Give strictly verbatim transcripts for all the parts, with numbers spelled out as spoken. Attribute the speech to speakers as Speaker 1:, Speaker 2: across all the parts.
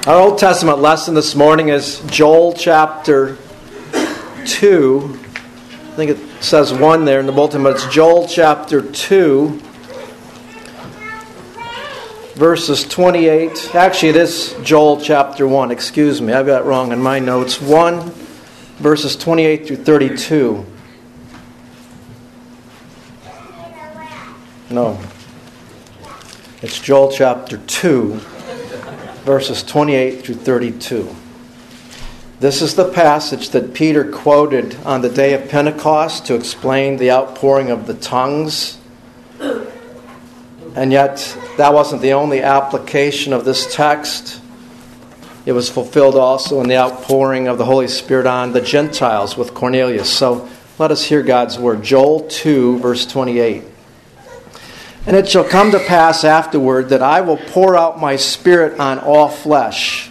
Speaker 1: Our Old Testament lesson this morning is Joel chapter two. I think it says one there in the bulletin, but it's Joel chapter two, verses twenty-eight. Actually, it is Joel chapter one. Excuse me, I've got it wrong in my notes. one, verses twenty-eight through thirty-two. No. It's Joel chapter two, verses twenty-eight through thirty-two. This is the passage that Peter quoted on the day of Pentecost to explain the outpouring of the tongues. And yet, that wasn't the only application of this text. It was fulfilled also in the outpouring of the Holy Spirit on the Gentiles with Cornelius. So let us hear God's word. Joel two, verse twenty-eight. And it shall come to pass afterward that I will pour out my Spirit on all flesh.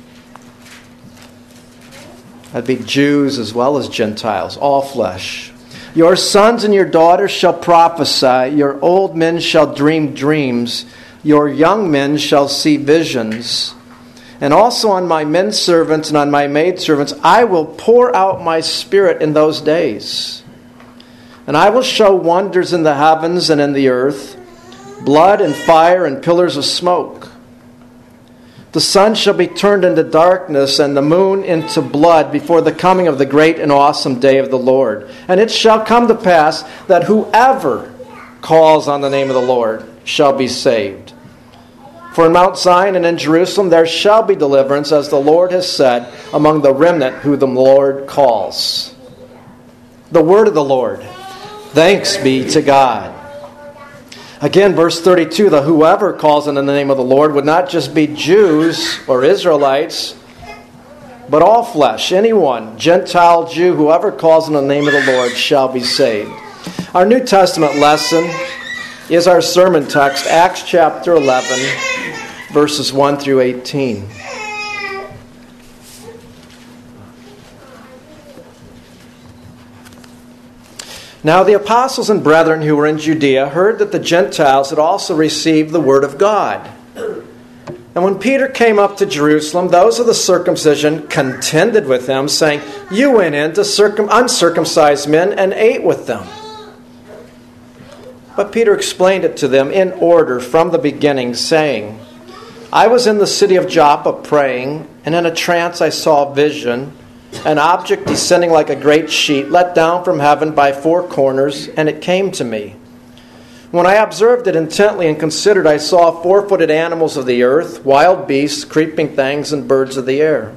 Speaker 1: That'd be Jews as well as Gentiles, all flesh. Your sons and your daughters shall prophesy, your old men shall dream dreams, your young men shall see visions. And also on my men servants and on my maidservants I will pour out my Spirit in those days. And I will show wonders in the heavens and in the earth, blood and fire and pillars of smoke. The sun shall be turned into darkness and the moon into blood before the coming of the great and awesome day of the Lord. And it shall come to pass that whoever calls on the name of the Lord shall be saved. For in Mount Zion and in Jerusalem there shall be deliverance, as the Lord has said, among the remnant who the Lord calls. The word of the Lord. Thanks be to God. Again, verse thirty-two, the whoever calls in the name of the Lord would not just be Jews or Israelites, but all flesh, anyone, Gentile, Jew, whoever calls in the name of the Lord shall be saved. Our New Testament lesson is our sermon text, Acts chapter eleven, verses one through eighteen. Now the apostles and brethren who were in Judea heard that the Gentiles had also received the word of God. And when Peter came up to Jerusalem, those of the circumcision contended with him, saying, You went in to circum- uncircumcised men and ate with them. But Peter explained it to them in order from the beginning, saying, I was in the city of Joppa praying, and in a trance I saw a vision, an object descending like a great sheet, let down from heaven by four corners, and it came to me. When I observed it intently and considered, I saw four-footed animals of the earth, wild beasts, creeping things, and birds of the air.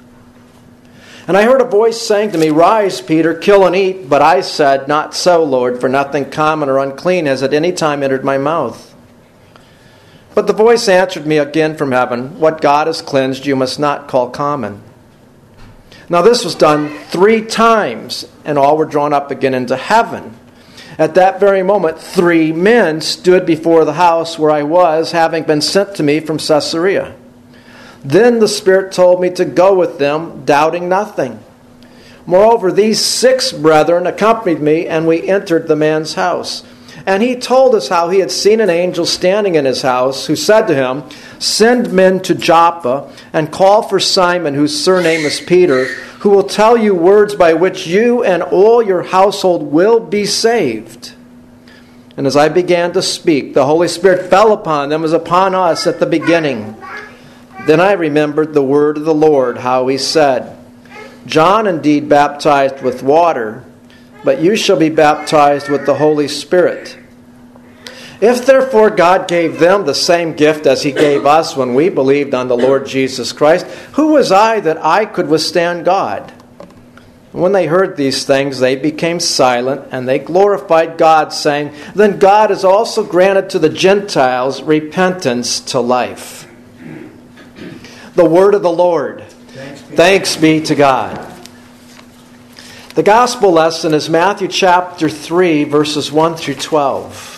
Speaker 1: And I heard a voice saying to me, Rise, Peter, kill and eat. But I said, Not so, Lord, for nothing common or unclean has at any time entered my mouth. But the voice answered me again from heaven, What God has cleansed you must not call common. Now this was done three times, and all were drawn up again into heaven. At that very moment, three men stood before the house where I was, having been sent to me from Caesarea. Then the Spirit told me to go with them, doubting nothing. Moreover, these six brethren accompanied me, and we entered the man's house. And he told us how he had seen an angel standing in his house, who said to him, Send men to Joppa, and call for Simon, whose surname is Peter, who will tell you words by which you and all your household will be saved. And as I began to speak, the Holy Spirit fell upon them as upon us at the beginning. Then I remembered the word of the Lord, how he said, John indeed baptized with water, but you shall be baptized with the Holy Spirit. If therefore God gave them the same gift as he gave us when we believed on the Lord Jesus Christ, who was I that I could withstand God? When they heard these things, they became silent, and they glorified God, saying, Then God has also granted to the Gentiles repentance to life. The word of the Lord. Thanks be, Thanks be to God. The gospel lesson is Matthew chapter three, verses one through twelve.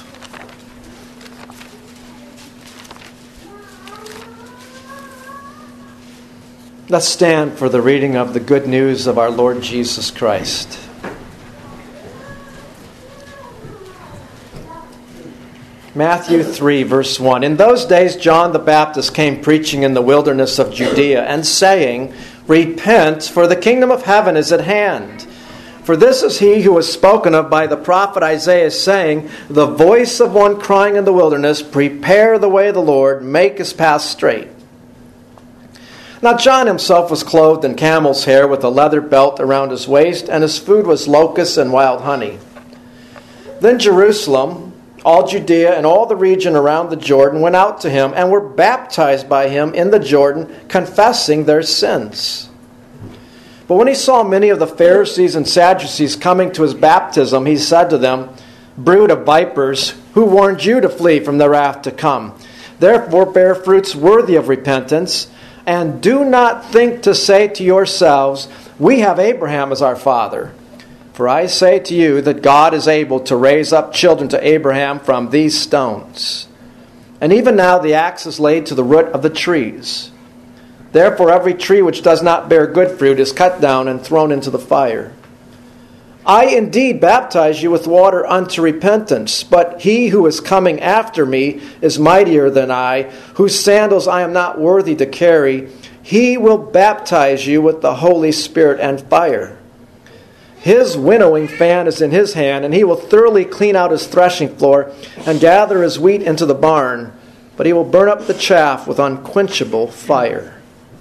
Speaker 1: Let's stand for the reading of the good news of our Lord Jesus Christ. Matthew three, verse one. In those days John the Baptist came preaching in the wilderness of Judea and saying, Repent, for the kingdom of heaven is at hand. For this is he who was spoken of by the prophet Isaiah, saying, The voice of one crying in the wilderness, Prepare the way of the Lord, make his path straight. Now John himself was clothed in camel's hair with a leather belt around his waist, and his food was locusts and wild honey. Then Jerusalem, all Judea, and all the region around the Jordan went out to him and were baptized by him in the Jordan, confessing their sins. But when he saw many of the Pharisees and Sadducees coming to his baptism, he said to them, Brood of vipers, who warned you to flee from the wrath to come? Therefore bear fruits worthy of repentance, and do not think to say to yourselves, We have Abraham as our father. For I say to you that God is able to raise up children to Abraham from these stones. And even now the axe is laid to the root of the trees. Therefore every tree which does not bear good fruit is cut down and thrown into the fire. I indeed baptize you with water unto repentance, but he who is coming after me is mightier than I, whose sandals I am not worthy to carry. He will baptize you with the Holy Spirit and fire. His winnowing fan is in his hand, and he will thoroughly clean out his threshing floor and gather his wheat into the barn, but he will burn up the chaff with unquenchable fire.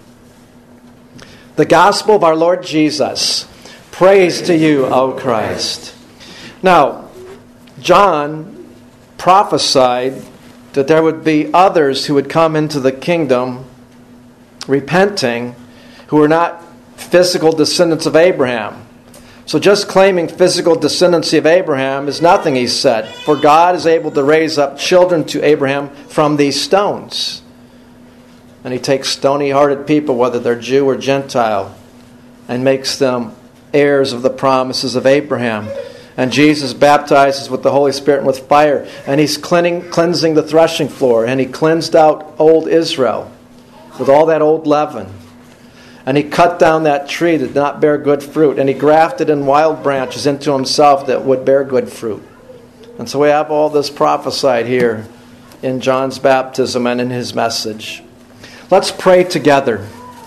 Speaker 1: The gospel of our Lord Jesus. Praise to you, O Christ. Now, John prophesied that there would be others who would come into the kingdom repenting, who were not physical descendants of Abraham. So just claiming physical descendancy of Abraham is nothing, he said. For God is able to raise up children to Abraham from these stones. And he takes stony-hearted people, whether they're Jew or Gentile, and makes them heirs of the promises of Abraham. And Jesus baptizes with the Holy Spirit and with fire. And he's cleansing, cleansing the threshing floor. And he cleansed out old Israel with all that old leaven. And he cut down that tree that did not bear good fruit. And he grafted in wild branches into himself that would bear good fruit. And so we have all this prophesied here in John's baptism and in his message. Let's pray together.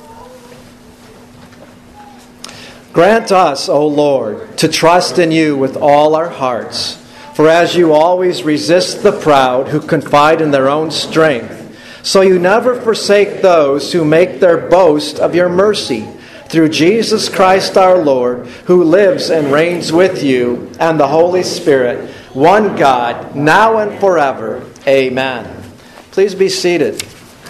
Speaker 1: Grant us, O Lord, to trust in you with all our hearts. For as you always resist the proud who confide in their own strength, so you never forsake those who make their boast of your mercy. Through Jesus Christ our Lord, who lives and reigns with you and the Holy Spirit, one God, now and forever. Amen. Please be seated.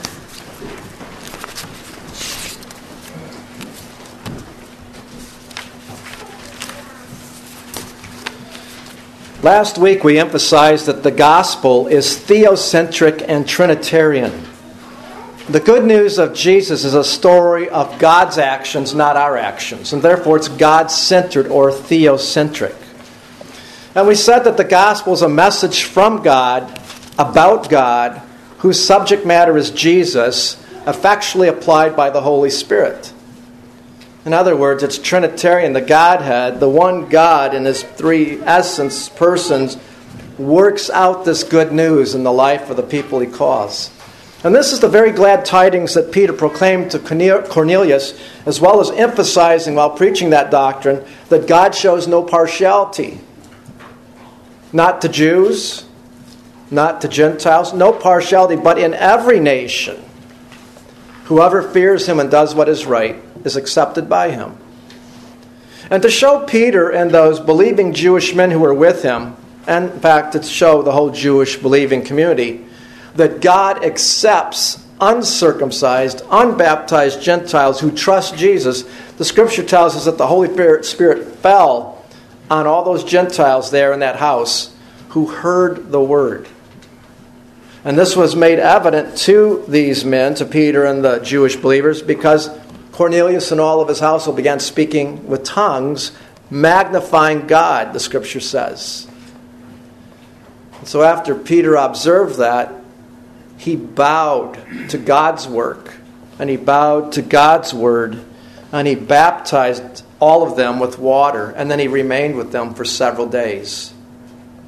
Speaker 1: Last week we emphasized that the gospel is theocentric and Trinitarian. The good news of Jesus is a story of God's actions, not our actions, and therefore it's God-centered or theocentric. And we said that the gospel is a message from God, about God, whose subject matter is Jesus, effectually applied by the Holy Spirit. In other words, it's Trinitarian, the Godhead, the one God in his three essence persons, works out this good news in the life of the people he calls. And this is the very glad tidings that Peter proclaimed to Cornelius, as well as emphasizing while preaching that doctrine that God shows no partiality. Not to Jews, not to Gentiles, no partiality, but in every nation. Whoever fears him and does what is right is accepted by him. And to show Peter and those believing Jewish men who were with him, and in fact to show the whole Jewish believing community, that God accepts uncircumcised, unbaptized Gentiles who trust Jesus, the Scripture tells us that the Holy Spirit fell on all those Gentiles there in that house who heard the word. And this was made evident to these men, to Peter and the Jewish believers, because Cornelius and all of his household began speaking with tongues, magnifying God, the Scripture says. And so after Peter observed that, he bowed to God's work, and he bowed to God's word, and he baptized all of them with water, and then he remained with them for several days.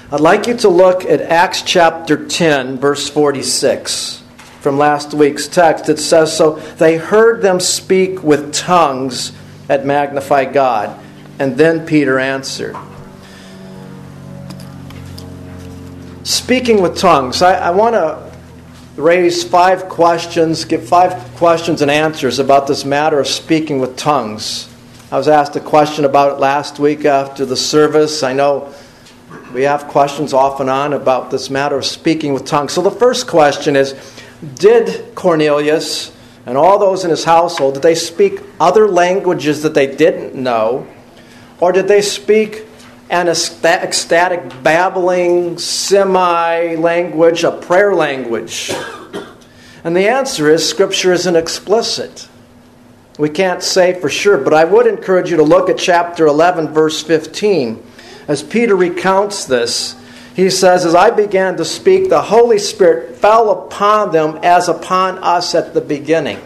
Speaker 1: I'd like you to look at Acts chapter ten, verse forty-six. From last week's text, it says, "So they heard them speak with tongues and magnify God." And then Peter answered. Speaking with tongues. I, I want to raise five questions, give five questions and answers about this matter of speaking with tongues. I was asked a question about it last week after the service. I know we have questions off and on about this matter of speaking with tongues. So the first question is, did Cornelius and all those in his household, did they speak other languages that they didn't know? Or did they speak an ecstatic, babbling, semi-language, a prayer language? And the answer is, Scripture isn't explicit. We can't say for sure, but I would encourage you to look at chapter eleven, verse fifteen. As Peter recounts this, he says, "As I began to speak, the Holy Spirit fell upon them as upon us at the beginning."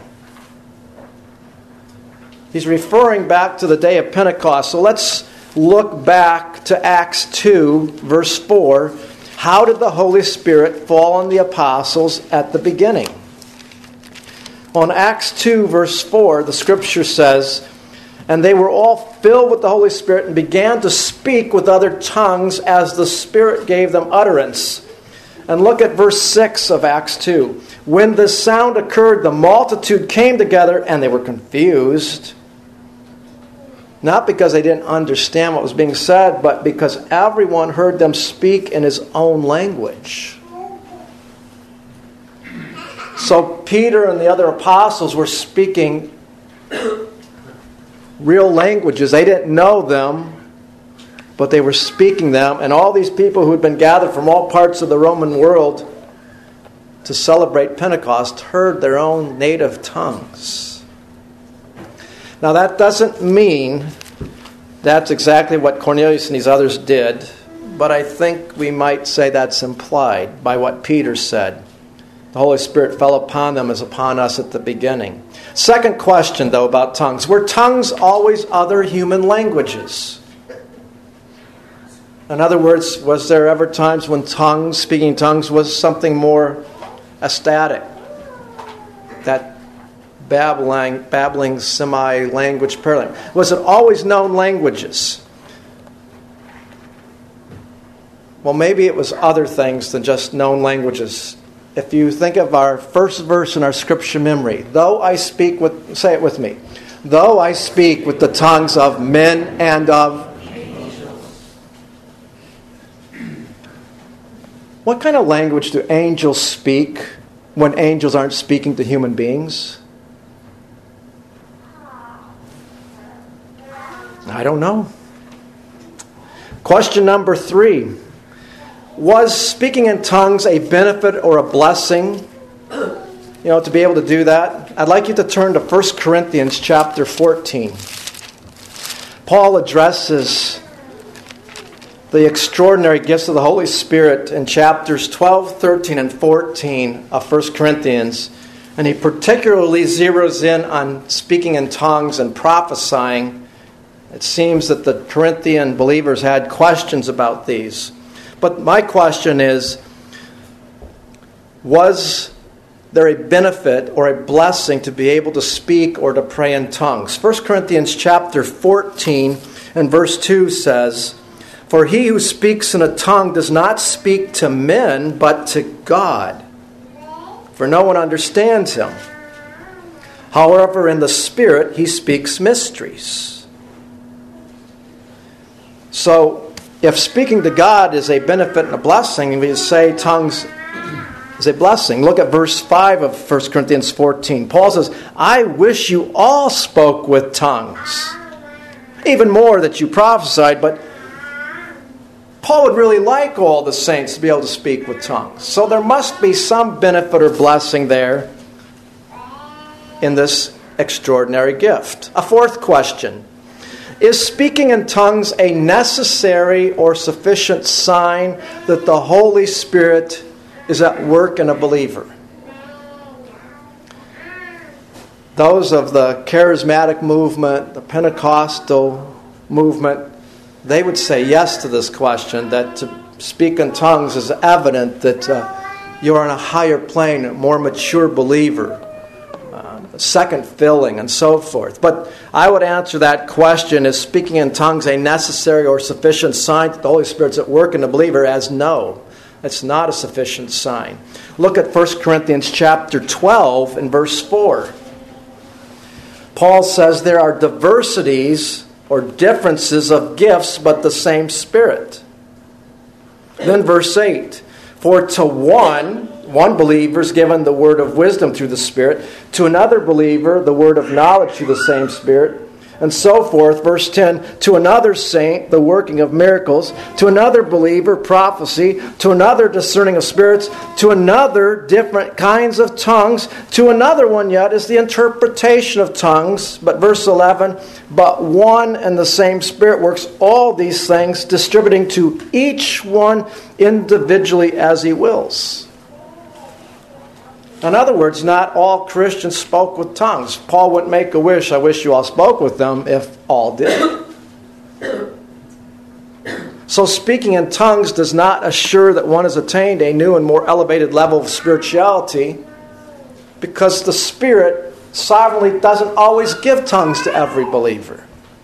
Speaker 1: He's referring back to the day of Pentecost. So let's look back to Acts two, verse four. How did the Holy Spirit fall on the apostles at the beginning? On Acts two, verse four, the Scripture says, "And they were all filled with the Holy Spirit and began to speak with other tongues as the Spirit gave them utterance." And look at verse six of Acts two. "When this sound occurred, the multitude came together and they were confused." Not because they didn't understand what was being said, but because everyone heard them speak in his own language. So Peter and the other apostles were speaking real languages. They didn't know them, but they were speaking them. And all these people who had been gathered from all parts of the Roman world to celebrate Pentecost heard their own native tongues. Now that doesn't mean that's exactly what Cornelius and these others did, but I think we might say that's implied by what Peter said. The Holy Spirit fell upon them as upon us at the beginning. Second question, though, about tongues. Were tongues always other human languages? In other words, was there ever times when tongues, speaking tongues, was something more ecstatic? That babbling, babbling semi-language paralleling. Was it always known languages? Well, maybe it was other things than just known languages. If you think of our first verse in our scripture memory, though I speak with, say it with me, though I speak with the tongues of men and of angels. What kind of language do angels speak when angels aren't speaking to human beings? I don't know. Question number three. Was speaking in tongues a benefit or a blessing? You know, to be able to do that? I'd like you to turn to First Corinthians chapter fourteen. Paul addresses the extraordinary gifts of the Holy Spirit in chapters twelve, thirteen, and fourteen of First Corinthians. And he particularly zeroes in on speaking in tongues and prophesying. It seems that the Corinthian believers had questions about these. But my question is, was there a benefit or a blessing to be able to speak or to pray in tongues? First Corinthians chapter fourteen and verse two says, "For he who speaks in a tongue does not speak to men, but to God, for no one understands him. However, in the Spirit he speaks mysteries." So, if speaking to God is a benefit and a blessing, we say tongues is a blessing. Look at verse five of First Corinthians fourteen. Paul says, "I wish you all spoke with tongues, even more that you prophesied." But Paul would really like all the saints to be able to speak with tongues. So there must be some benefit or blessing there in this extraordinary gift. A fourth question. Is speaking in tongues a necessary or sufficient sign that the Holy Spirit is at work in a believer? Those of the charismatic movement, the Pentecostal movement, they would say yes to this question, that to speak in tongues is evident that uh, you're on a higher plane, a more mature believer, uh, second filling, and so forth. But I would answer that question, is speaking in tongues a necessary or sufficient sign that the Holy Spirit's at work in the believer, as no. It's not a sufficient sign. Look at First Corinthians chapter twelve and verse four. Paul says there are diversities or differences of gifts, but the same Spirit. Then verse eight. For to one, one believer is given the word of wisdom through the Spirit. To another believer, the word of knowledge through the same Spirit. And so forth. Verse ten, to another saint, the working of miracles. To another believer, prophecy. To another, discerning of spirits. To another, different kinds of tongues. To another one yet is the interpretation of tongues. But verse eleven, but one and the same Spirit works all these things, distributing to each one individually as He wills. In other words, not all Christians spoke with tongues. Paul wouldn't make a wish, I wish you all spoke with them, if all did. So speaking in tongues does not assure that one has attained a new and more elevated level of spirituality, because the Spirit sovereignly doesn't always give tongues to every believer.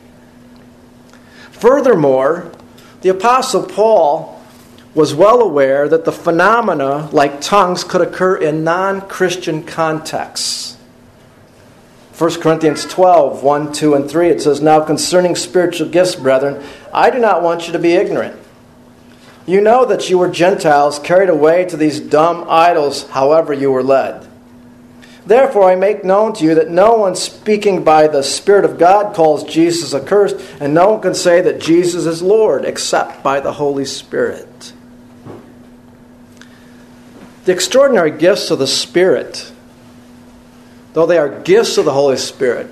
Speaker 1: Furthermore, the Apostle Paul was well aware that the phenomena like tongues could occur in non-Christian contexts. First Corinthians twelve, one, two, and three, it says, now concerning spiritual gifts, brethren, I do not want you to be ignorant. You know that you were Gentiles carried away to these dumb idols, however you were led. Therefore I make known to you that no one speaking by the Spirit of God calls Jesus accursed, and no one can say that Jesus is Lord except by the Holy Spirit. The extraordinary gifts of the Spirit, though they are gifts of the Holy Spirit,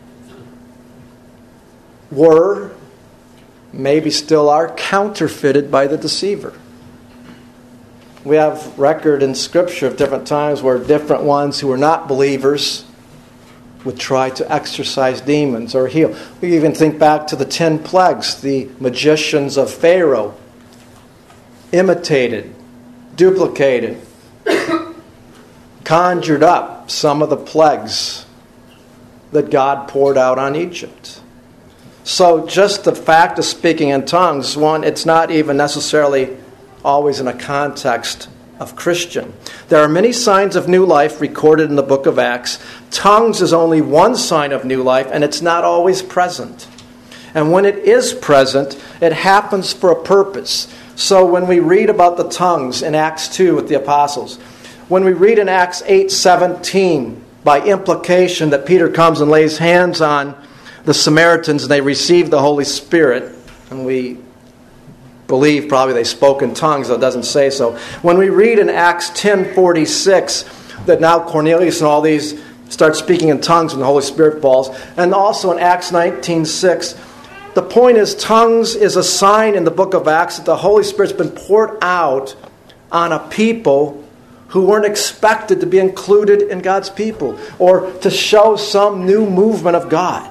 Speaker 1: were, maybe still are, counterfeited by the deceiver. We have record in Scripture of different times where different ones who were not believers would try to exorcise demons or heal. We even think back to the ten plagues. The magicians of Pharaoh imitated, duplicated, conjured up some of the plagues that God poured out on Egypt. So just the fact of speaking in tongues, one, it's not even necessarily always in a context of Christian. There are many signs of new life recorded in the book of Acts. Tongues is only one sign of new life, and it's not always present. And when it is present, it happens for a purpose. So when we read about the tongues in Acts two with the apostles, when we read in Acts eight seventeen, by implication that Peter comes and lays hands on the Samaritans and they receive the Holy Spirit, and we believe probably they spoke in tongues, though it doesn't say so. When we read in Acts ten forty-six that now Cornelius and all these start speaking in tongues when the Holy Spirit falls, and also in Acts nineteen six, the point is tongues is a sign in the book of Acts that the Holy Spirit's been poured out on a people who weren't expected to be included in God's people or to show some new movement of God.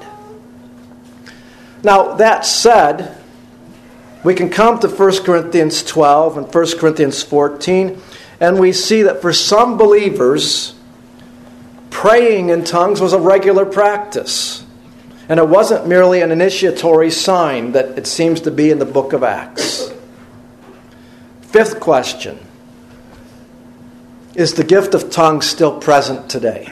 Speaker 1: Now, that said, we can come to First Corinthians twelve and First Corinthians fourteen, and we see that for some believers, praying in tongues was a regular practice. And it wasn't merely an initiatory sign that it seems to be in the book of Acts. Fifth question. Is the gift of tongues still present today?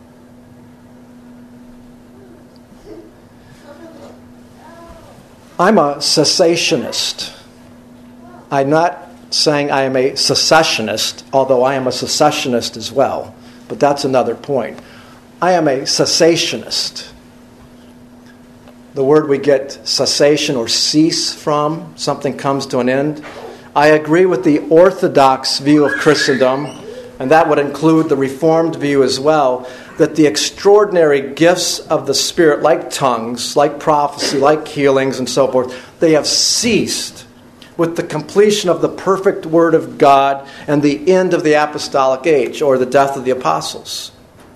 Speaker 1: I'm a cessationist. I'm not saying I am a secessionist, although I am a secessionist as well. But that's another point. I am a cessationist. The word we get cessation or cease from, something comes to an end. I agree with the Orthodox view of Christendom, and that would include the Reformed view as well, that the extraordinary gifts of the Spirit, like tongues, like prophecy, like healings and so forth, they have ceased with the completion of the perfect Word of God and the end of the apostolic age, or the death of the apostles.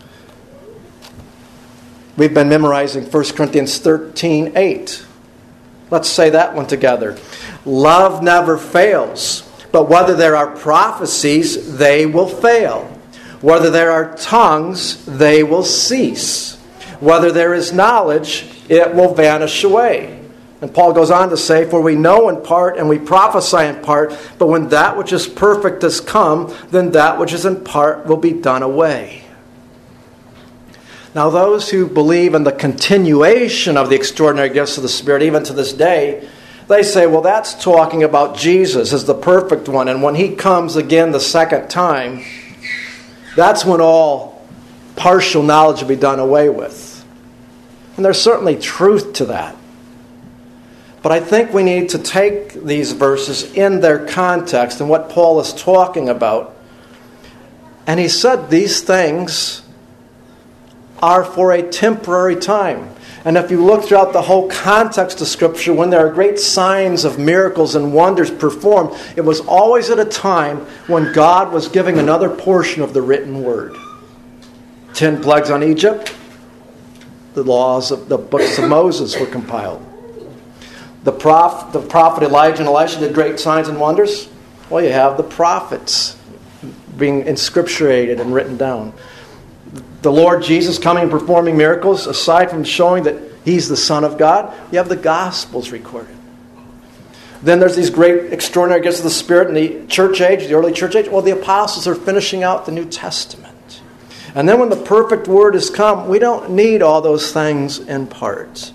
Speaker 1: We've been memorizing First Corinthians thirteen eight. Let's say that one together. Love never fails. But whether there are prophecies, they will fail. Whether there are tongues, they will cease. Whether there is knowledge, it will vanish away. And Paul goes on to say, for we know in part and we prophesy in part, but when that which is perfect has come, then that which is in part will be done away. Now those who believe in the continuation of the extraordinary gifts of the Spirit, even to this day, they say, well, that's talking about Jesus as the perfect one. And when he comes again the second time, that's when all partial knowledge will be done away with. And there's certainly truth to that. But I think we need to take these verses in their context and what Paul is talking about. And he said these things are for a temporary time. And if you look throughout the whole context of Scripture, when there are great signs of miracles and wonders performed, it was always at a time when God was giving another portion of the written word. Ten plagues on Egypt, the laws of the books of Moses were compiled. The, prof, the prophet Elijah and Elisha did great signs and wonders. Well, you have the prophets being inscripturated and written down. The Lord Jesus coming and performing miracles, aside from showing that he's the Son of God, you have the Gospels recorded. Then there's these great extraordinary gifts of the Spirit in the church age, the early church age. Well, the apostles are finishing out the New Testament. And then when the perfect word has come, we don't need all those things in part.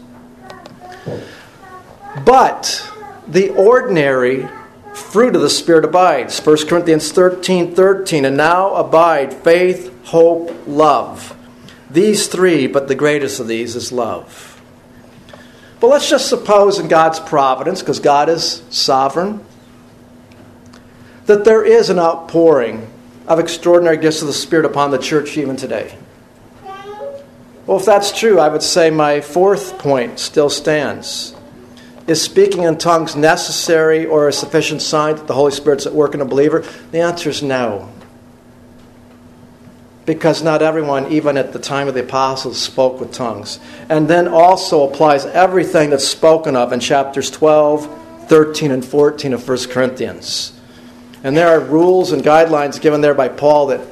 Speaker 1: But the ordinary fruit of the Spirit abides. First Corinthians thirteen thirteen, and now abide faith, hope, love. These three, but the greatest of these is love. But let's just suppose in God's providence, because God is sovereign, that there is an outpouring of extraordinary gifts of the Spirit upon the church even today. Well, if that's true, I would say my fourth point still stands. Is speaking in tongues necessary or a sufficient sign that the Holy Spirit's at work in a believer? The answer is no. Because not everyone, even at the time of the apostles, spoke with tongues. And then also applies everything that's spoken of in chapters twelve, thirteen, and fourteen of First Corinthians. And there are rules and guidelines given there by Paul that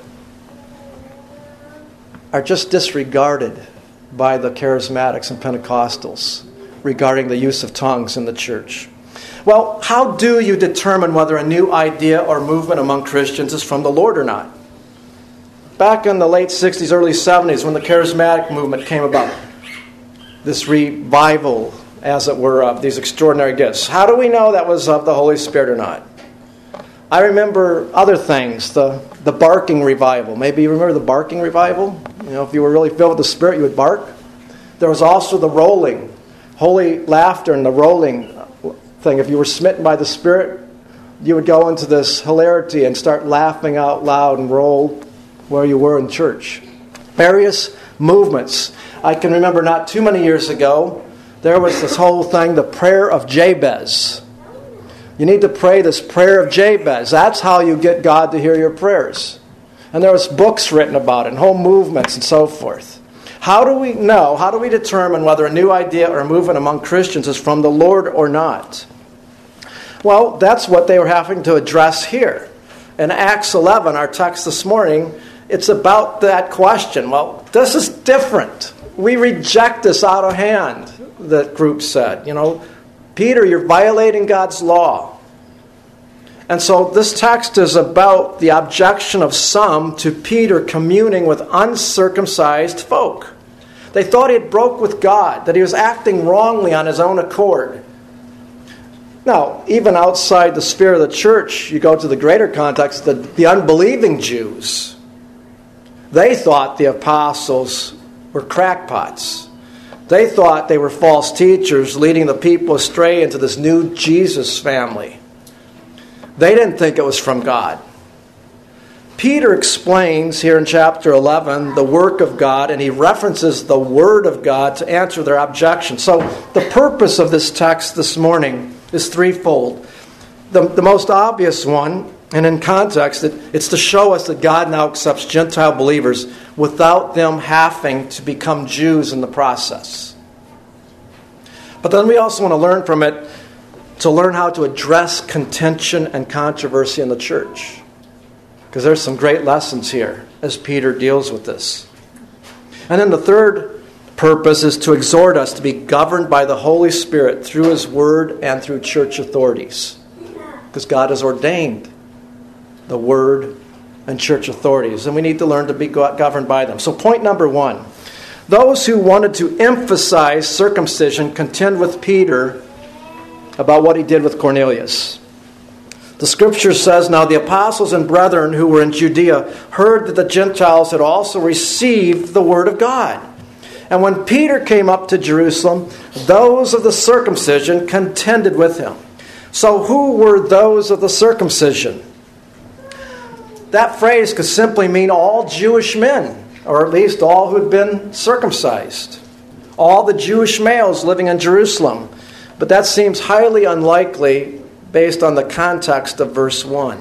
Speaker 1: are just disregarded by the charismatics and Pentecostals regarding the use of tongues in the church. Well, how do you determine whether a new idea or movement among Christians is from the Lord or not? Back in the late sixties, early seventies, when the charismatic movement came about, this revival, as it were, of these extraordinary gifts, how do we know that was of the Holy Spirit or not? I remember other things, the, the barking revival. Maybe you remember the barking revival? You know, if you were really filled with the Spirit, you would bark. There was also the rolling. Holy laughter and the rolling thing. If you were smitten by the Spirit, you would go into this hilarity and start laughing out loud and roll where you were in church. Various movements. I can remember not too many years ago, there was this whole thing, the prayer of Jabez. You need to pray this prayer of Jabez. That's how you get God to hear your prayers. And there was books written about it, and whole movements and so forth. How do we know, how do we determine whether a new idea or a movement among Christians is from the Lord or not? Well, that's what they were having to address here. In Acts eleven, our text this morning, it's about that question. Well, this is different. We reject this out of hand, the group said. You know, Peter, you're violating God's law. And so this text is about the objection of some to Peter communing with uncircumcised folk. They thought he had broke with God, that he was acting wrongly on his own accord. Now, even outside the sphere of the church, you go to the greater context, the, the unbelieving Jews, they thought the apostles were crackpots. They thought they were false teachers leading the people astray into this new Jesus family. They didn't think it was from God. Peter explains here in chapter eleven the work of God, and he references the Word of God to answer their objection. So the purpose of this text this morning is threefold. The, the most obvious one, and in context, it, it's to show us that God now accepts Gentile believers without them having to become Jews in the process. But then we also want to learn from it to learn how to address contention and controversy in the church. Because there's some great lessons here as Peter deals with this. And then the third purpose is to exhort us to be governed by the Holy Spirit through His Word and through church authorities. Because God has ordained the Word and church authorities, and we need to learn to be governed by them. So point number one, those who wanted to emphasize circumcision contend with Peter about what he did with Cornelius. The Scripture says, "Now the apostles and brethren who were in Judea heard that the Gentiles had also received the word of God. And when Peter came up to Jerusalem, those of the circumcision contended with him." So who were those of the circumcision? That phrase could simply mean all Jewish men, or at least all who had been circumcised. All the Jewish males living in Jerusalem. But that seems highly unlikely based on the context of verse one.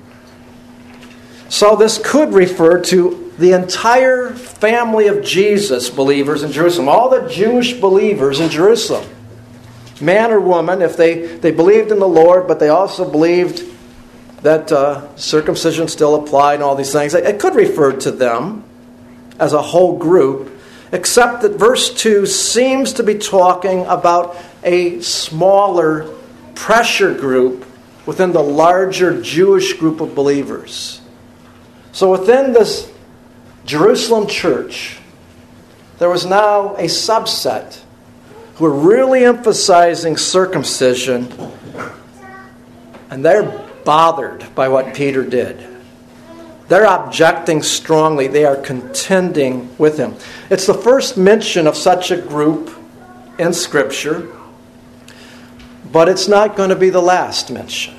Speaker 1: So this could refer to the entire family of Jesus believers in Jerusalem. All the Jewish believers in Jerusalem. Man or woman, if they, they believed in the Lord, but they also believed that uh, circumcision still applied and all these things. It could refer to them as a whole group, except that verse two seems to be talking about a smaller pressure group within the larger Jewish group of believers. So within this Jerusalem church, there was now a subset who were really emphasizing circumcision, and they're bothered by what Peter did. They're objecting strongly. They are contending with him. It's the first mention of such a group in Scripture, but it's not going to be the last mention.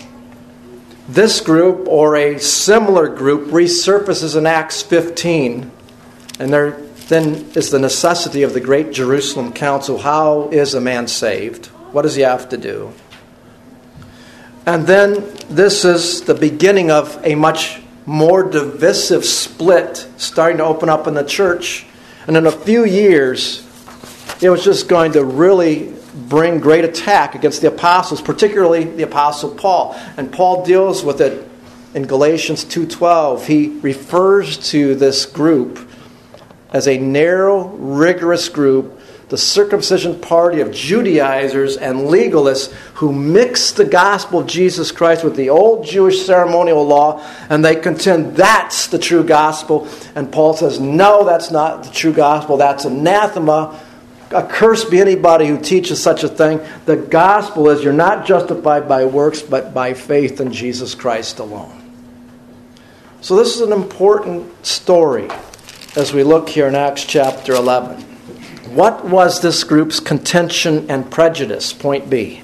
Speaker 1: This group, or a similar group, resurfaces in Acts fifteen, and there then is the necessity of the great Jerusalem Council. How is a man saved? What does he have to do? And then this is the beginning of a much more divisive split starting to open up in the church. And in a few years, it was just going to really bring great attack against the apostles, particularly the apostle Paul. And Paul deals with it in Galatians two twelve. He refers to this group as a narrow, rigorous group, the circumcision party of Judaizers and legalists who mix the gospel of Jesus Christ with the old Jewish ceremonial law, and they contend that's the true gospel. And Paul says, no, that's not the true gospel. That's anathema. Accursed be anybody who teaches such a thing. The gospel is you're not justified by works, but by faith in Jesus Christ alone. So this is an important story as we look here in Acts chapter eleven. What was this group's contention and prejudice? Point B.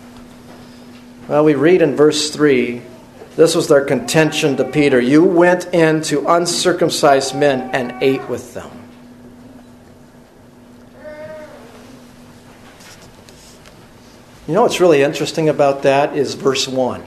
Speaker 1: Well, we read in verse three, this was their contention to Peter. You went in to uncircumcised men and ate with them. You know what's really interesting about that is verse one.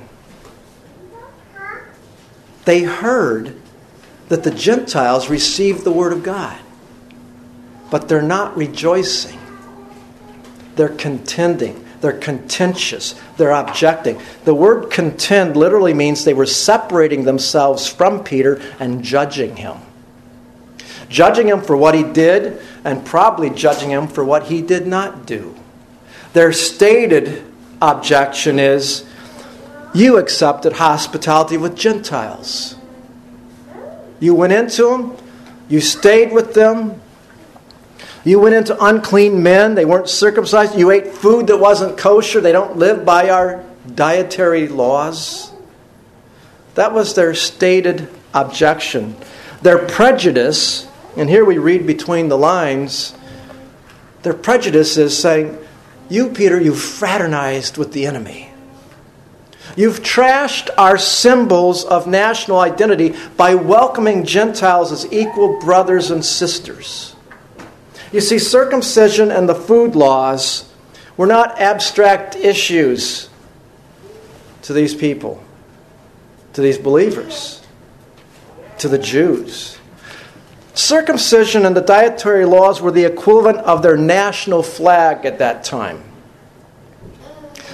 Speaker 1: They heard that the Gentiles received the word of God. But they're not rejoicing. They're contending. They're contentious. They're objecting. The word contend literally means they were separating themselves from Peter and judging him. Judging him for what he did and probably judging him for what he did not do. Their stated objection is, you accepted hospitality with Gentiles. You went into them. You stayed with them. You went into unclean men. They weren't circumcised. You ate food that wasn't kosher. They don't live by our dietary laws. That was their stated objection. Their prejudice, and here we read between the lines, their prejudice is saying, you, Peter, you've fraternized with the enemy. You've trashed our symbols of national identity by welcoming Gentiles as equal brothers and sisters. You see, circumcision and the food laws were not abstract issues to these people, to these believers, to the Jews. Circumcision and the dietary laws were the equivalent of their national flag at that time.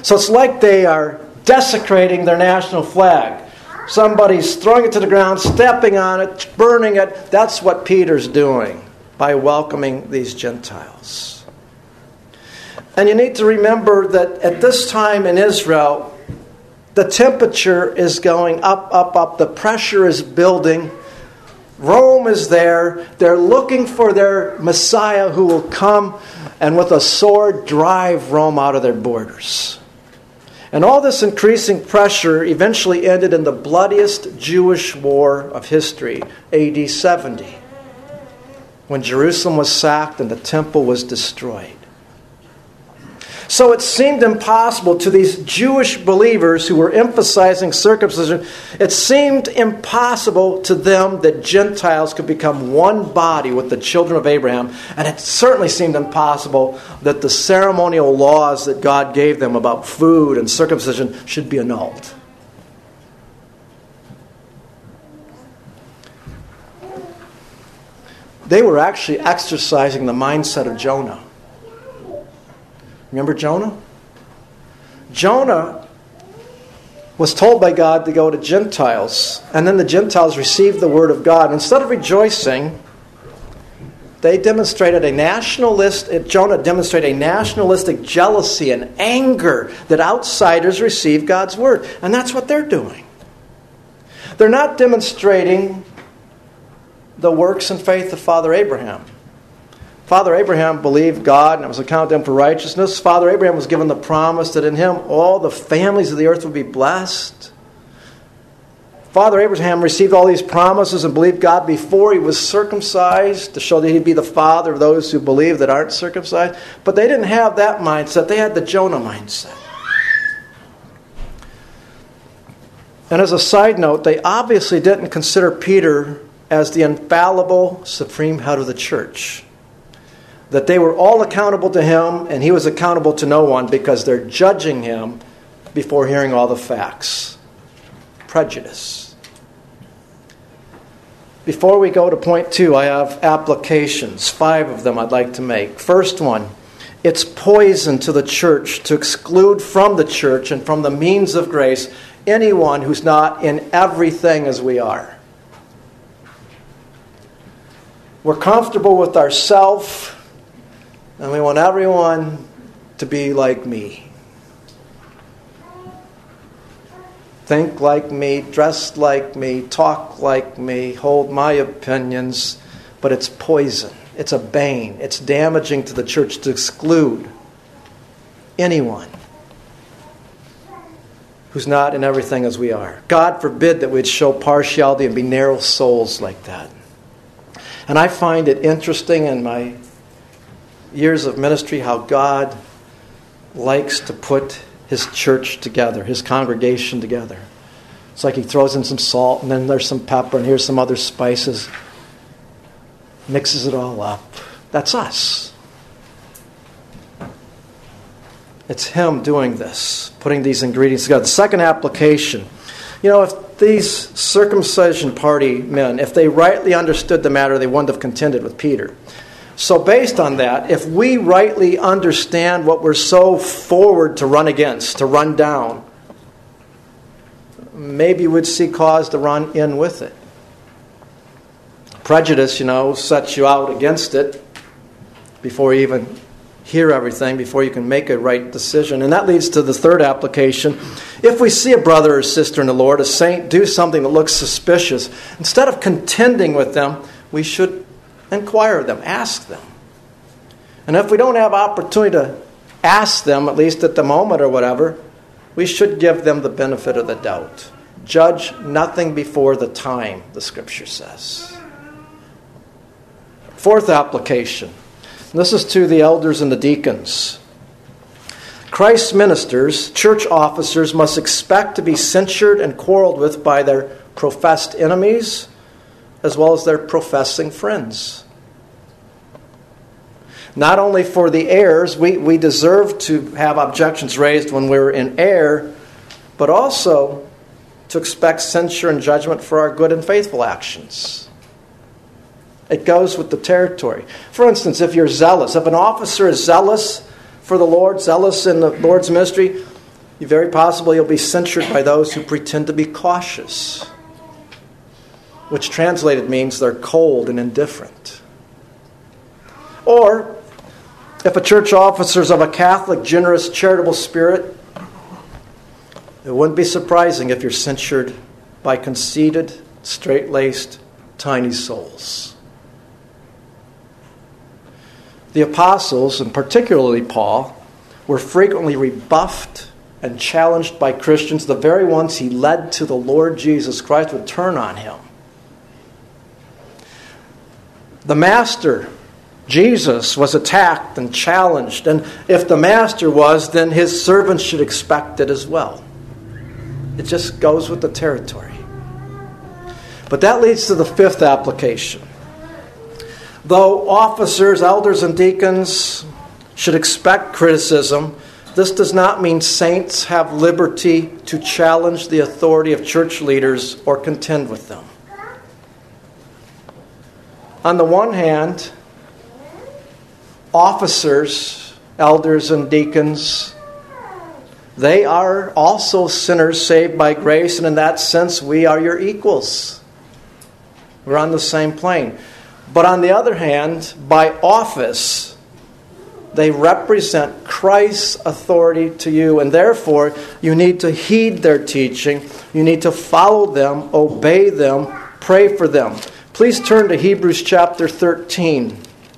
Speaker 1: So it's like they are desecrating their national flag. Somebody's throwing it to the ground, stepping on it, burning it. That's what Peter's doing by welcoming these Gentiles. And you need to remember that at this time in Israel, the temperature is going up, up, up. The pressure is building. Rome is there. They're looking for their Messiah who will come and with a sword drive Rome out of their borders. And all this increasing pressure eventually ended in the bloodiest Jewish war of history, A D seventy, when Jerusalem was sacked and the temple was destroyed. So it seemed impossible to these Jewish believers who were emphasizing circumcision, it seemed impossible to them that Gentiles could become one body with the children of Abraham. And it certainly seemed impossible that the ceremonial laws that God gave them about food and circumcision should be annulled. They were actually exercising the mindset of Jonah. Remember Jonah? Jonah was told by God to go to Gentiles, and then the Gentiles received the word of God. Instead of rejoicing, they demonstrated a nationalist, Jonah demonstrated a nationalistic jealousy and anger that outsiders receive God's word. And that's what they're doing. They're not demonstrating the works and faith of Father Abraham. Father Abraham believed God and it was accounted to him for righteousness. Father Abraham was given the promise that in him all the families of the earth would be blessed. Father Abraham received all these promises and believed God before he was circumcised to show that he'd be the father of those who believe that aren't circumcised. But they didn't have that mindset. They had the Jonah mindset. And as a side note, they obviously didn't consider Peter as the infallible supreme head of the church. That they were all accountable to him and he was accountable to no one because they're judging him before hearing all the facts. Prejudice. Before we go to point two, I have applications. Five of them I'd like to make. First one, it's poison to the church to exclude from the church and from the means of grace anyone who's not in everything as we are. We're comfortable with ourselves. And we want everyone to be like me. Think like me, dress like me, talk like me, hold my opinions. But it's poison. It's a bane. It's damaging to the church to exclude anyone who's not in everything as we are. God forbid that we'd show partiality and be narrow souls like that. And I find it interesting in my years of ministry how God likes to put his church together, his congregation together. It's like he throws in some salt and then there's some pepper and here's some other spices. Mixes it all up. That's us. It's him doing this, putting these ingredients together. The second application. You know, if these circumcision party men, if they rightly understood the matter, they wouldn't have contended with Peter. So based on that, if we rightly understand what we're so forward to run against, to run down, maybe we'd see cause to run in with it. Prejudice, you know, sets you out against it before you even hear everything, before you can make a right decision. And that leads to the third application. If we see a brother or sister in the Lord, a saint, do something that looks suspicious, instead of contending with them, we should inquire of them, ask them. And if we don't have opportunity to ask them, at least at the moment or whatever, we should give them the benefit of the doubt. Judge nothing before the time, the Scripture says. Fourth application. This is to the elders and the deacons. Christ's ministers, church officers, must expect to be censured and quarreled with by their professed enemies as well as their professing friends. Not only for the heirs, we, we deserve to have objections raised when we're in error, but also to expect censure and judgment for our good and faithful actions. It goes with the territory. For instance, if you're zealous, if an officer is zealous for the Lord, zealous in the Lord's ministry, very possibly you'll be censured by those who pretend to be cautious, which translated means they're cold and indifferent. Or, if a church officer is of a Catholic, generous, charitable spirit, it wouldn't be surprising if you're censured by conceited, straight-laced, tiny souls. The apostles, and particularly Paul, were frequently rebuffed and challenged by Christians, the very ones he led to the Lord Jesus Christ would turn on him. The Master, Jesus, was attacked and challenged, and if the Master was, then his servants should expect it as well. It just goes with the territory. But that leads to the fifth application. Though officers, elders, and deacons should expect criticism, this does not mean saints have liberty to challenge the authority of church leaders or contend with them. On the one hand, officers, elders, and deacons, they are also sinners saved by grace, and in that sense, we are your equals. We're on the same plane. But on the other hand, by office, they represent Christ's authority to you, and therefore, you need to heed their teaching. You need to follow them, obey them, pray for them. Please turn to Hebrews chapter thirteen.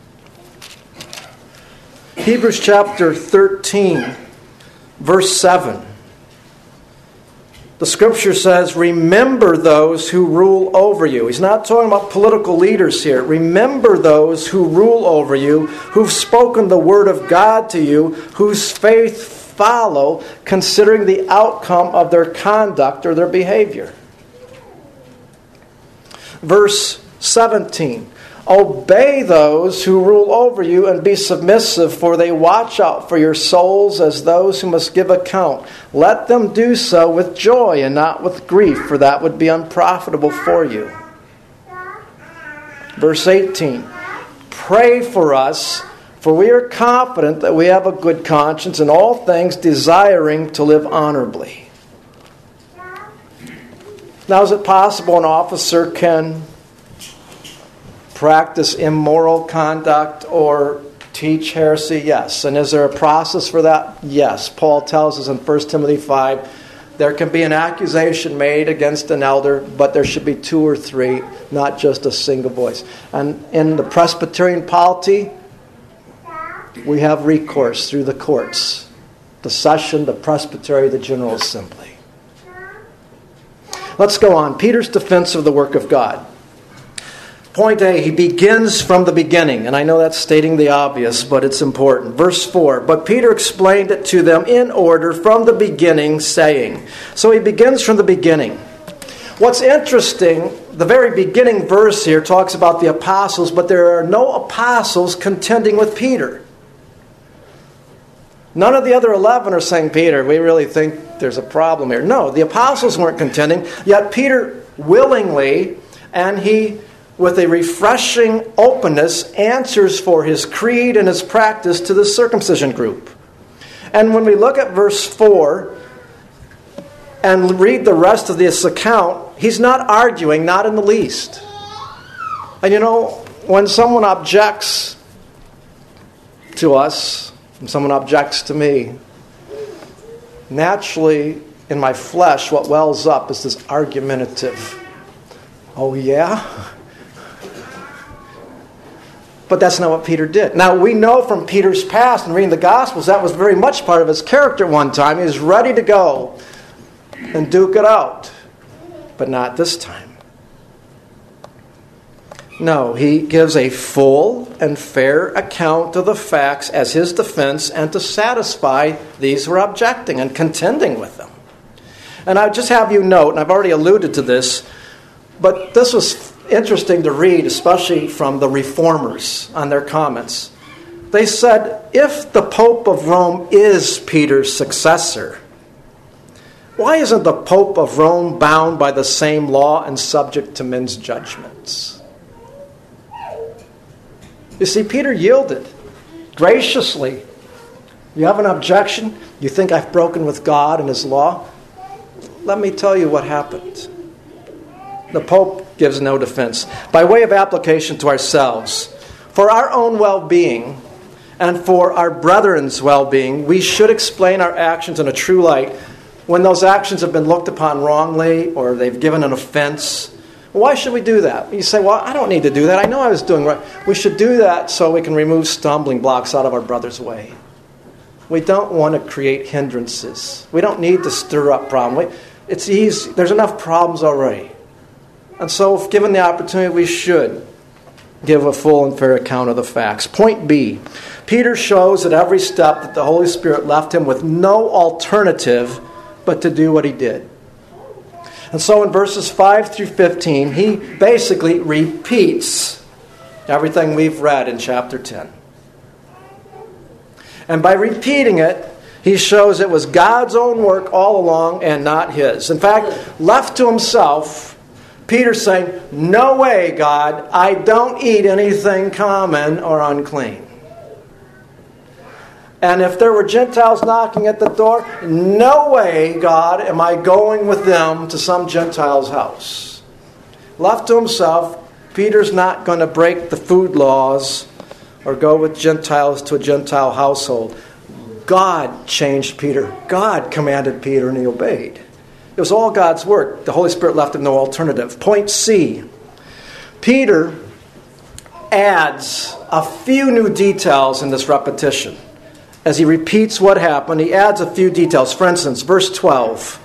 Speaker 1: Hebrews chapter thirteen, verse seven. The scripture says, remember those who rule over you. He's not talking about political leaders here. Remember those who rule over you, who've spoken the word of God to you, whose faith follow, considering the outcome of their conduct or their behavior. Verse seventeen. Obey those who rule over you and be submissive, for they watch out for your souls as those who must give account. Let them do so with joy and not with grief, for that would be unprofitable for you. Verse eighteen. Pray for us, for we are confident that we have a good conscience in all things, desiring to live honorably. Now, is it possible an officer can practice immoral conduct or teach heresy? Yes. And is there a process for that? Yes. Paul tells us in First Timothy five, there can be an accusation made against an elder, but there should be two or three, not just a single voice. And in the Presbyterian polity, we have recourse through the courts, the session, the presbytery, the General Assembly. Let's go on. Peter's defense of the work of God. Point A, he begins from the beginning. And I know that's stating the obvious, but it's important. Verse four, but Peter explained it to them in order from the beginning, saying. So he begins from the beginning. What's interesting, the very beginning verse here talks about the apostles, but there are no apostles contending with Peter. None of the other eleven are saying, Peter, we really think there's a problem here. No, the apostles weren't contending, yet Peter willingly, and he with a refreshing openness, answers for his creed and his practice to the circumcision group. And when we look at verse four and read the rest of this account, he's not arguing, not in the least. And you know, when someone objects to us, when someone objects to me, naturally in my flesh what wells up is this argumentative, oh yeah? But that's not what Peter did. Now, we know from Peter's past and reading the Gospels, that was very much part of his character one time. He was ready to go and duke it out. But not this time. No, he gives a full and fair account of the facts as his defense and to satisfy these who are objecting and contending with them. And I just have you note, and I've already alluded to this, but this was interesting to read, especially from the reformers on their comments. They said, if the Pope of Rome is Peter's successor, why isn't the Pope of Rome bound by the same law and subject to men's judgments? You see, Peter yielded graciously You have an objection? You think I've broken with God and His law? Let me tell you what happened. The Pope gives no defense. By way of application to ourselves, for our own well-being and for our brethren's well-being, we should explain our actions in a true light when those actions have been looked upon wrongly or they've given an offense. Why should we do that? You say, well, I don't need to do that. I know I was doing right. We should do that so we can remove stumbling blocks out of our brother's way. We don't want to create hindrances. We don't need to stir up problems. It's easy. There's enough problems already. And so, if given the opportunity, we should give a full and fair account of the facts. Point B, Peter shows at every step that the Holy Spirit left him with no alternative but to do what he did. And so in verses five through fifteen, he basically repeats everything we've read in chapter ten. And by repeating it, he shows it was God's own work all along and not his. In fact, left to himself, Peter's saying, no way, God, I don't eat anything common or unclean. And if there were Gentiles knocking at the door, no way, God, am I going with them to some Gentile's house. Left to himself, Peter's not going to break the food laws or go with Gentiles to a Gentile household. God changed Peter. God commanded Peter and he obeyed. It was all God's work. The Holy Spirit left him no alternative. Point C. Peter adds a few new details in this repetition. As he repeats what happened, he adds a few details. For instance, verse twelve.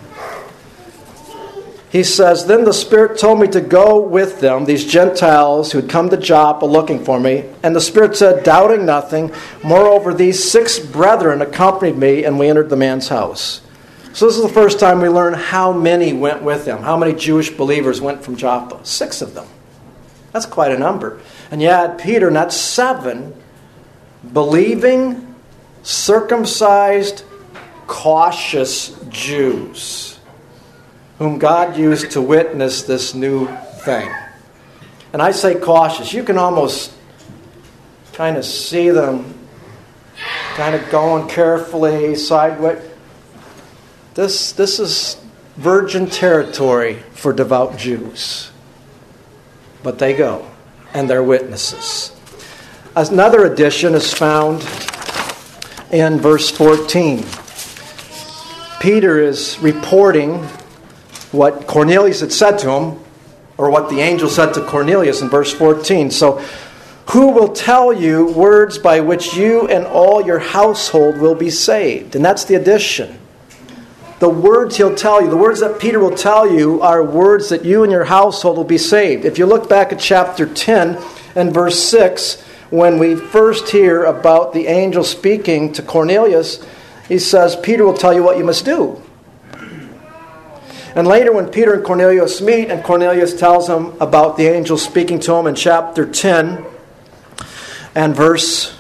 Speaker 1: He says, then the Spirit told me to go with them, these Gentiles who had come to Joppa looking for me. And the Spirit said, doubting nothing, moreover, these six brethren accompanied me, and we entered the man's house. So this is the first time we learn how many went with him. How many Jewish believers went from Joppa? Six of them. That's quite a number. And you add Peter, and that's seven believing, circumcised, cautious Jews whom God used to witness this new thing. And I say cautious. You can almost kind of see them kind of going carefully, sideways. This, this is virgin territory for devout Jews. But they go, and they're witnesses. Another addition is found in verse fourteen. Peter is reporting what Cornelius had said to him, or what the angel said to Cornelius in verse fourteen. So, who will tell you words by which you and all your household will be saved? And that's the addition. The words he'll tell you, the words that Peter will tell you are words that you and your household will be saved. If you look back at chapter ten and verse six, when we first hear about the angel speaking to Cornelius, he says, Peter will tell you what you must do. And later when Peter and Cornelius meet, and Cornelius tells him about the angel speaking to him in chapter ten and verse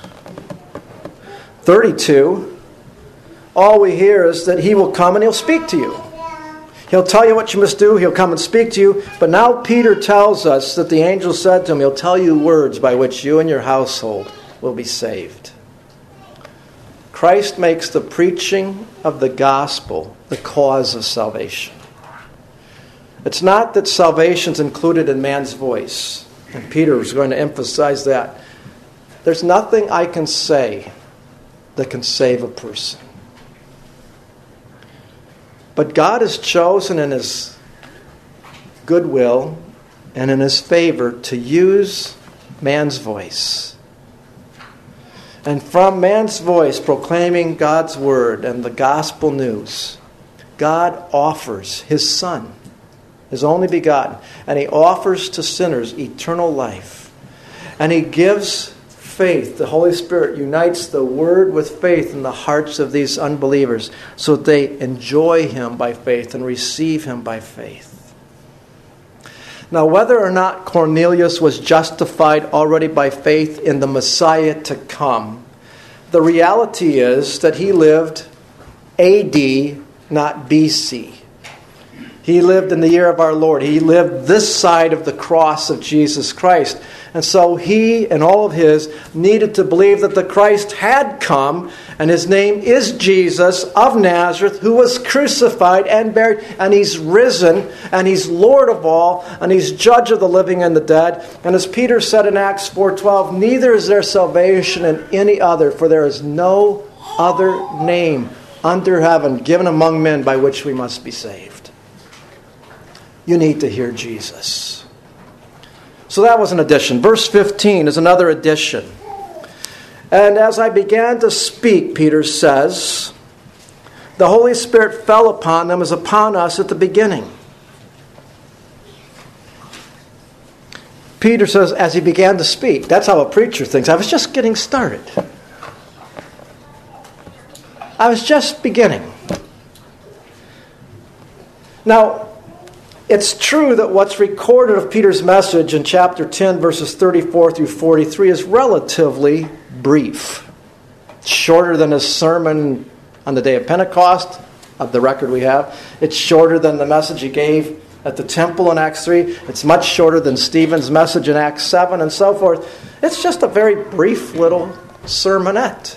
Speaker 1: thirty-two, all we hear is that he will come and he'll speak to you. He'll tell you what you must do. He'll come and speak to you. But now Peter tells us that the angel said to him, he'll tell you words by which you and your household will be saved. Christ makes the preaching of the gospel the cause of salvation. It's not that salvation is included in man's voice. And Peter is going to emphasize that. There's nothing I can say that can save a person. But God has chosen in His goodwill and in His favor to use man's voice. And from man's voice proclaiming God's word and the gospel news, God offers His Son, His only begotten, and He offers to sinners eternal life. And He gives faith. The Holy Spirit unites the Word with faith in the hearts of these unbelievers so that they enjoy Him by faith and receive Him by faith. Now, whether or not Cornelius was justified already by faith in the Messiah to come, the reality is that he lived A D, not B C. He lived in the year of our Lord. He lived this side of the cross of Jesus Christ. And so he and all of his needed to believe that the Christ had come, and his name is Jesus of Nazareth, who was crucified and buried, and he's risen, and he's Lord of all, and he's judge of the living and the dead. And as Peter said in Acts four twelve, neither is there salvation in any other, for there is no other name under heaven given among men by which we must be saved. You need to hear Jesus. So that was an addition. Verse fifteen is another addition. And as I began to speak, Peter says, the Holy Spirit fell upon them as upon us at the beginning. Peter says, as he began to speak. That's how a preacher thinks. I was just getting started. I was just beginning. Now, it's true that what's recorded of Peter's message in chapter ten, verses thirty-four through forty-three is relatively brief. It's shorter than his sermon on the day of Pentecost, of the record we have. It's shorter than the message he gave at the temple in Acts three. It's much shorter than Stephen's message in Acts seven and so forth. It's just a very brief little sermonette.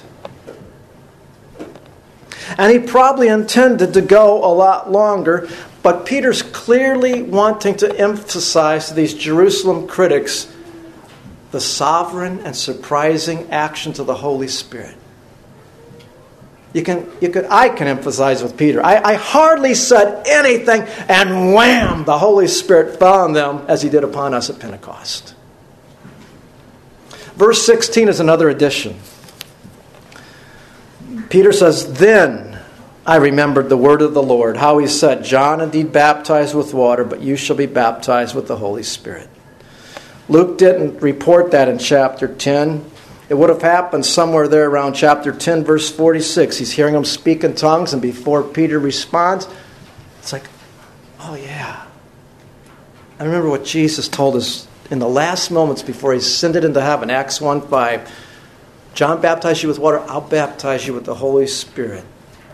Speaker 1: And he probably intended to go a lot longer, but Peter's clearly wanting to emphasize to these Jerusalem critics the sovereign and surprising actions of the Holy Spirit. You can, you could, I can emphasize with Peter. I, I hardly said anything, and wham, the Holy Spirit fell on them as he did upon us at Pentecost. Verse sixteen is another addition. Peter says, then I remembered the word of the Lord, how he said, John indeed baptized with water, but you shall be baptized with the Holy Spirit. Luke didn't report that in chapter ten. It would have happened somewhere there around chapter ten, verse forty-six. He's hearing them speak in tongues, and before Peter responds, it's like, oh yeah. I remember what Jesus told us in the last moments before he ascended into heaven, Acts one five. John baptized you with water, I'll baptize you with the Holy Spirit.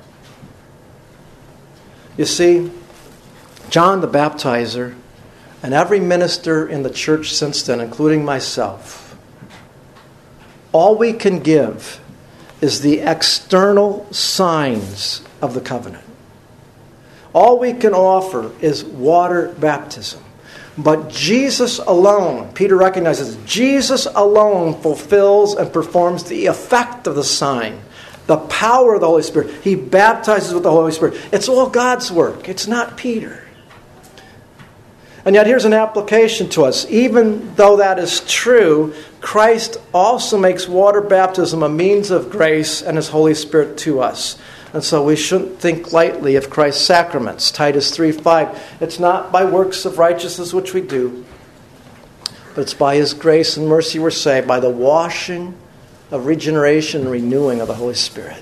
Speaker 1: You see, John the Baptizer, and every minister in the church since then, including myself, all we can give is the external signs of the covenant. All we can offer is water baptism. But Jesus alone, Peter recognizes, Jesus alone fulfills and performs the effect of the sign, the power of the Holy Spirit. He baptizes with the Holy Spirit. It's all God's work. It's not Peter. And yet here's an application to us. Even though that is true, Christ also makes water baptism a means of grace and His Holy Spirit to us. And so we shouldn't think lightly of Christ's sacraments. Titus three five. It's not by works of righteousness which we do, but it's by His grace and mercy we're saved, by the washing of regeneration and renewing of the Holy Spirit.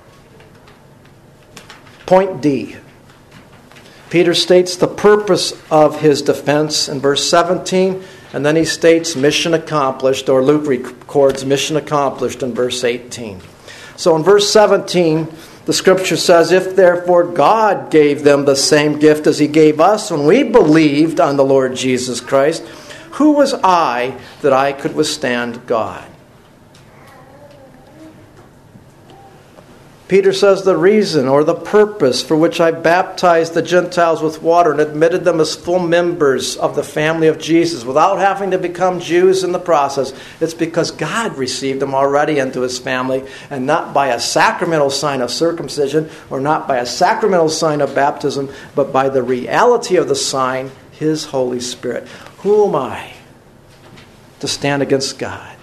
Speaker 1: Point D. Peter states the purpose of his defense in verse seventeen, and then he states mission accomplished, or Luke records mission accomplished in verse eighteen. So in verse seventeen, the Scripture says, if therefore God gave them the same gift as He gave us when we believed on the Lord Jesus Christ, who was I that I could withstand God? Peter says the reason or the purpose for which I baptized the Gentiles with water and admitted them as full members of the family of Jesus without having to become Jews in the process, it's because God received them already into His family, and not by a sacramental sign of circumcision or not by a sacramental sign of baptism, but by the reality of the sign, His Holy Spirit. Who am I to stand against God?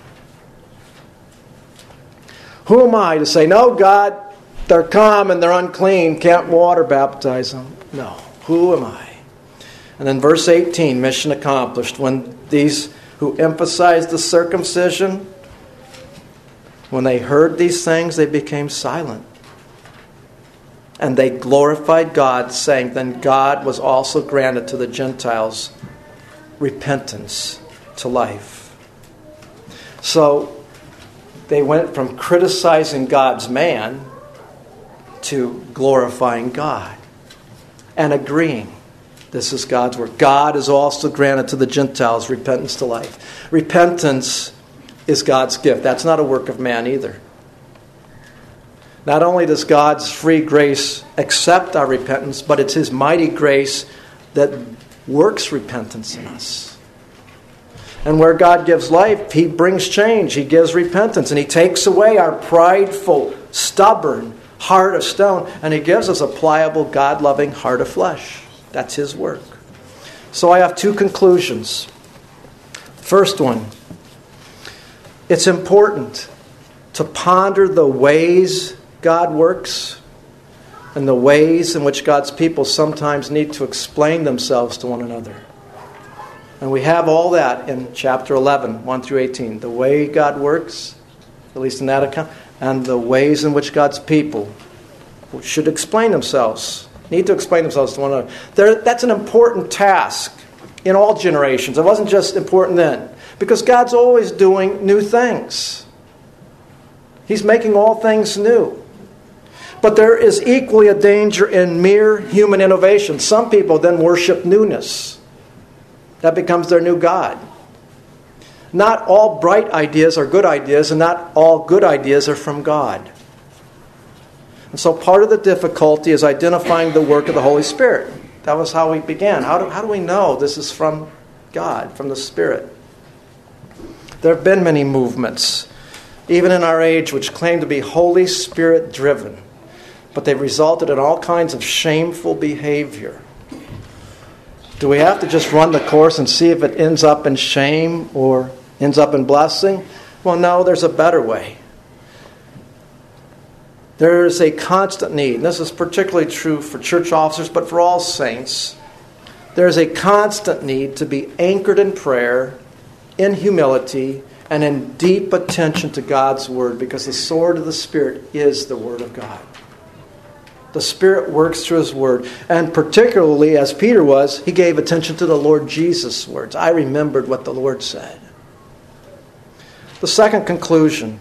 Speaker 1: Who am I to say, no, God, they're common, they're unclean, can't water baptize them? No. Who am I? And then verse eighteen, mission accomplished. When these who emphasized the circumcision, when they heard these things, they became silent. And they glorified God, saying, then God was also granted to the Gentiles repentance to life. So they went from criticizing God's man to glorifying God and agreeing This is God's word. God has also granted to the Gentiles repentance to life. Repentance is God's gift. That's not a work of man either. Not only does God's free grace accept our repentance, but it's His mighty grace that works repentance in us. And where God gives life, He brings change. He gives repentance. And He takes away our prideful, stubborn heart of stone. And He gives us a pliable, God-loving heart of flesh. That's His work. So I have two conclusions. First one, it's important to ponder the ways God works and the ways in which God's people sometimes need to explain themselves to one another. And we have all that in chapter eleven, one through eighteen. The way God works, at least in that account, and the ways in which God's people should explain themselves, need to explain themselves to one another. There, that's an important task in all generations. It wasn't just important then, because God's always doing new things. He's making all things new. But there is equally a danger in mere human innovation. Some people then worship newness. That becomes their new God. Not all bright ideas are good ideas, and not all good ideas are from God. And so part of the difficulty is identifying the work of the Holy Spirit. That was how we began. How do, how do we know this is from God, from the Spirit? There have been many movements, even in our age, which claim to be Holy Spirit driven. But they've resulted in all kinds of shameful behavior. Do we have to just run the course and see if it ends up in shame or ends up in blessing? Well, no, there's a better way. There is a constant need, and this is particularly true for church officers, but for all saints. There is a constant need to be anchored in prayer, in humility, and in deep attention to God's Word, because the sword of the Spirit is the Word of God. The Spirit works through His Word. And particularly, as Peter was, he gave attention to the Lord Jesus' words. I remembered what the Lord said. The second conclusion.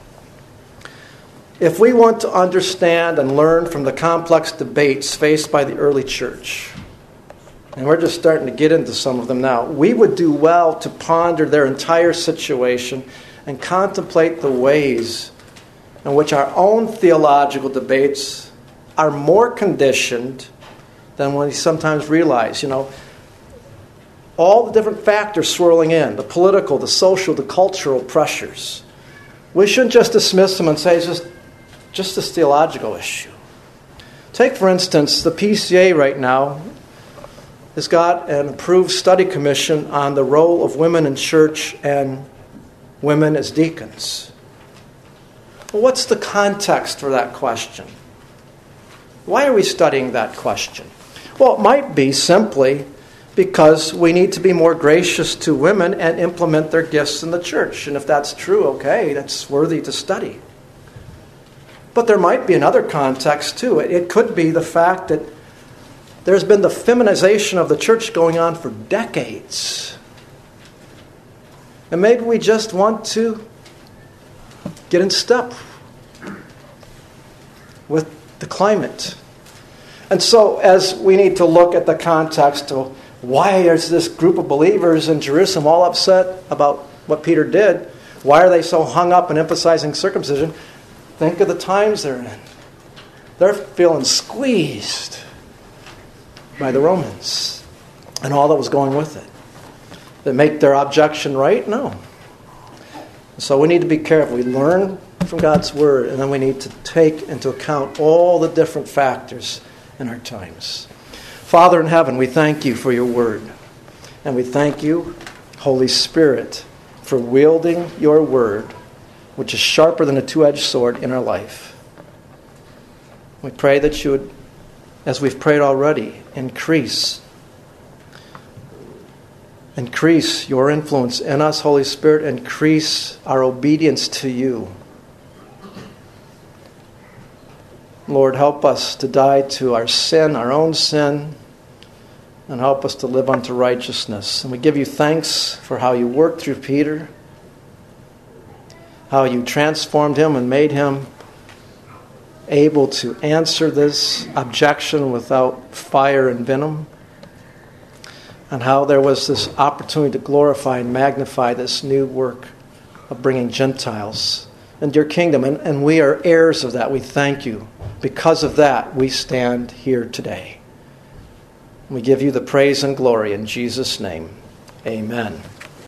Speaker 1: If we want to understand and learn from the complex debates faced by the early church, and we're just starting to get into some of them now, we would do well to ponder their entire situation and contemplate the ways in which our own theological debates are more conditioned than we sometimes realize. You know, all the different factors swirling in, the political, the social, the cultural pressures. We shouldn't just dismiss them and say it's just, just this theological issue. Take, for instance, the P C A right now has got an approved study commission on the role of women in church and women as deacons. Well, what's the context for that question? Why are we studying that question? Well, it might be simply because we need to be more gracious to women and implement their gifts in the church. And if that's true, okay, that's worthy to study. But there might be another context too. It could be the fact that there's been the feminization of the church going on for decades. And maybe we just want to get in step with the climate. And so as we need to look at the context of why is this group of believers in Jerusalem all upset about what Peter did? Why are they so hung up in emphasizing circumcision? Think of the times they're in. They're feeling squeezed by the Romans and all that was going with it. That make their objection right? No. So we need to be careful. We learn from God's Word, and then we need to take into account all the different factors in our times. Father in heaven, we thank you for your Word. And we thank you, Holy Spirit, for wielding your Word, which is sharper than a two-edged sword, in our life. We pray that you would, as we've prayed already, increase. Increase your influence in us, Holy Spirit. Increase our obedience to you. Lord, help us to die to our sin, our own sin, and help us to live unto righteousness. And we give you thanks for how you worked through Peter, how you transformed him and made him able to answer this objection without fire and venom. and how there was this opportunity to glorify and magnify this new work of bringing Gentiles into your kingdom. And, and we are heirs of that. We thank you. Because of that, we stand here today. We give you the praise and glory in Jesus' name. Amen.